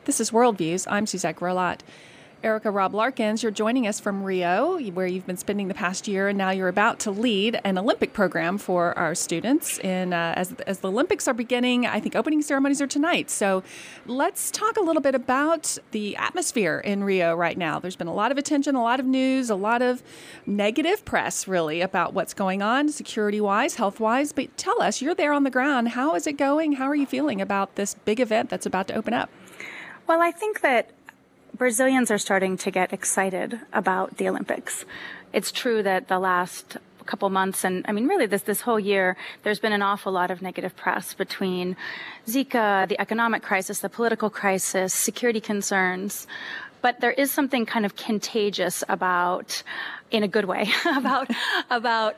This is Worldviews. I'm Suzette Grollat. Erica Robb Larkins, you're joining us from Rio, where you've been spending the past year, and now you're about to lead an Olympic program for our students. And as the Olympics are beginning, I think opening ceremonies are tonight. So let's talk a little bit about the atmosphere in Rio right now. There's been a lot of attention, a lot of news, a lot of negative press, really, about what's going on, security-wise, health-wise. But tell us, you're there on the ground. How is it going? How are you feeling about this big event that's about to open up? Well, I think that Brazilians are starting to get excited about the Olympics. It's true that the last couple months, and I mean, really this whole year, there's been an awful lot of negative press between Zika, the economic crisis, the political crisis, security concerns. But there is something kind of contagious about, in a good way, about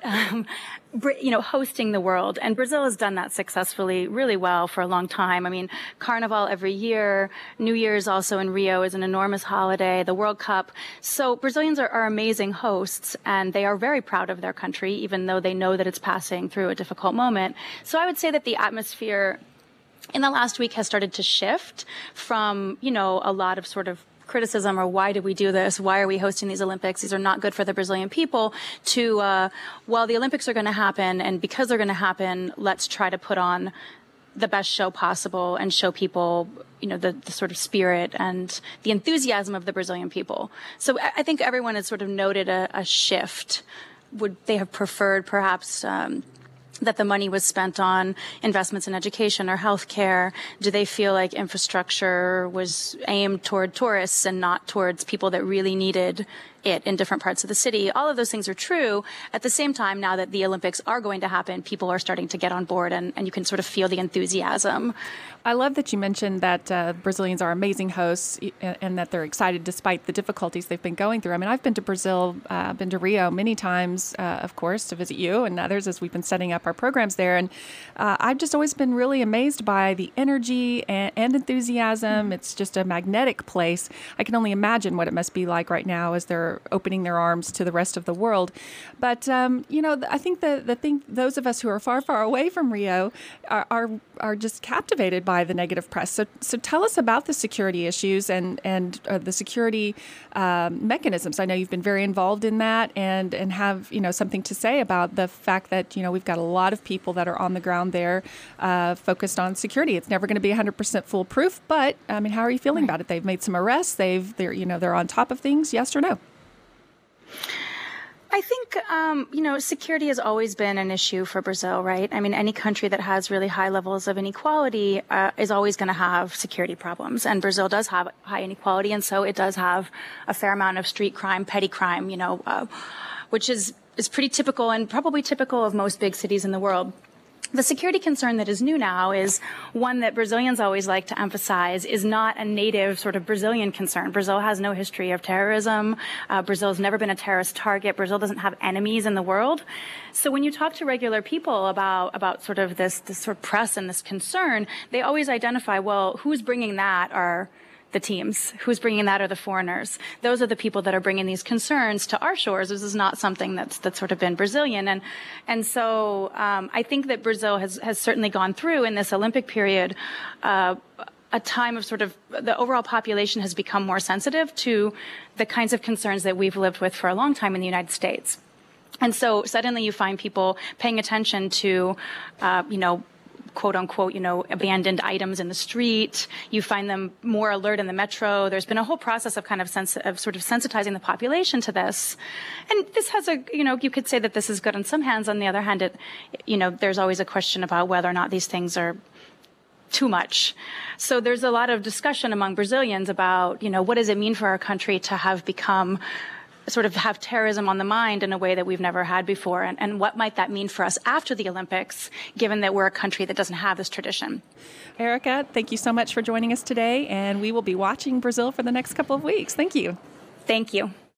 hosting the world. And Brazil has done that successfully, really well for a long time. I mean, Carnival every year, New Year's also in Rio is an enormous holiday, the World Cup. So Brazilians are amazing hosts, and they are very proud of their country, even though they know that it's passing through a difficult moment. So I would say that the atmosphere in the last week has started to shift from, a lot of sort of criticism or why did we do this? Why are we hosting these Olympics? These are not good for the Brazilian people to, well, the Olympics are going to happen, and because they're going to happen, let's try to put on the best show possible and show people, the sort of spirit and the enthusiasm of the Brazilian people. So I think everyone has sort of noted a shift. Would they have preferred perhaps that the money was spent on investments in education or healthcare? Do they feel like infrastructure was aimed toward tourists and not towards people that really needed it in different parts of the city? All of those things are true. At the same time, now that the Olympics are going to happen, people are starting to get on board, and you can sort of feel the enthusiasm. I love that you mentioned that Brazilians are amazing hosts and that they're excited despite the difficulties they've been going through. I mean, I've been to Brazil, been to Rio many times, of course, to visit you and others as we've been setting up our programs there. And I've just always been really amazed by the energy and enthusiasm. It's just a magnetic place. I can only imagine what it must be like right now as they're opening their arms to the rest of the world. But, I think the thing, those of us who are far, far away from Rio are just captivated by the negative press. So tell us about the security issues and the security mechanisms. I know you've been very involved in that and have, something to say about the fact that, we've got a lot of people that are on the ground there focused on security. It's never going to be 100% foolproof, but I mean, how are you feeling about it? They've made some arrests. They're on top of things. Yes or no? I think, security has always been an issue for Brazil, right? I mean, any country that has really high levels of inequality is always going to have security problems. And Brazil does have high inequality, and so it does have a fair amount of street crime, petty crime, which is pretty typical and probably typical of most big cities in the world. The security concern that is new now is one that Brazilians always like to emphasize is not a native sort of Brazilian concern. Brazil has no history of terrorism. Brazil has never been a terrorist target. Brazil doesn't have enemies in the world. So when you talk to regular people about sort of this sort of press and this concern, they always identify, well, who's bringing that are the teams. Who's bringing that are the foreigners. Those are the people that are bringing these concerns to our shores. This is not something that's sort of been Brazilian. And so I think that Brazil has certainly gone through in this Olympic period a time of sort of the overall population has become more sensitive to the kinds of concerns that we've lived with for a long time in the United States. And so suddenly you find people paying attention to, quote unquote, abandoned items in the street. You find them more alert in the metro. There's been a whole process of kind of sort of sensitizing the population to this. And this has you could say that this is good on some hands. On the other hand, there's always a question about whether or not these things are too much. So there's a lot of discussion among Brazilians about, what does it mean for our country to have terrorism on the mind in a way that we've never had before, and what might that mean for us after the Olympics, given that we're a country that doesn't have this tradition. Erica, thank you so much for joining us today, and we will be watching Brazil for the next couple of weeks. Thank you. Thank you.